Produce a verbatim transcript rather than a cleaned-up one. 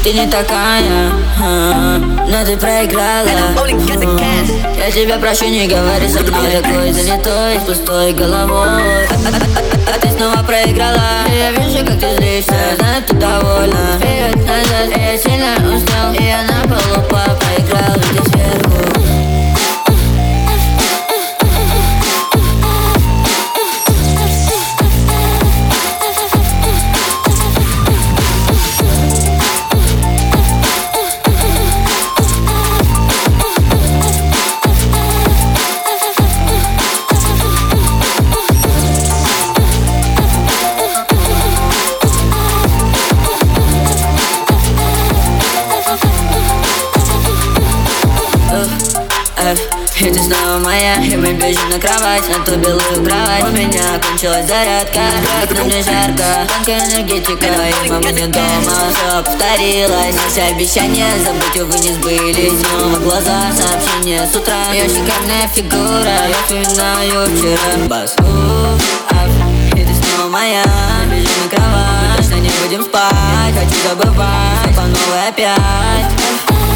Ты не такая, а, но ты проиграла. Я тебя прошу, не говори со мной. Такой занятой, с пустой головой. А, а, а, а ты снова проиграла. Я вижу, как ты злишься, знаю, ты довольна. Вперед, назад, я сильно устал. И я на полу упал, проиграл, и ты сверху. И ты снова моя, и мы бежим на кровать, на ту белую кровать. У меня кончилась зарядка, как на мне жарко. Тонкая энергетика, и мама не дома. Все повторилось, наши обещания забыть, увы, не сбылись. Снова глаза, сообщения с утра. Ее шикарная фигура, я вспоминаю вчера. Бас, и ты снова моя, бежим на кровать. Точно не будем спать, хочу забывать по новой опять.